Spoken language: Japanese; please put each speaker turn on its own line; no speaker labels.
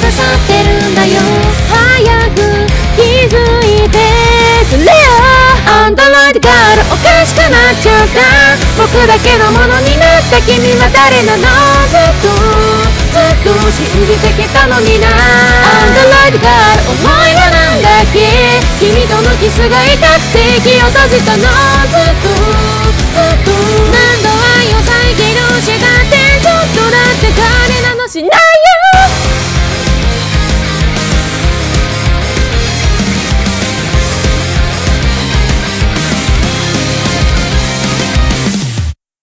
刺さってるんだよ。早く気づいてくれよ。アンドロイドガールおかしくなっちゃった。僕だけのものになった君は誰なの。ずっと信じてきたのにな。アンドロイドガール思いはなんだっけ。君とのキスが痛くて息を閉じたの。ずっと何度愛を遮るしが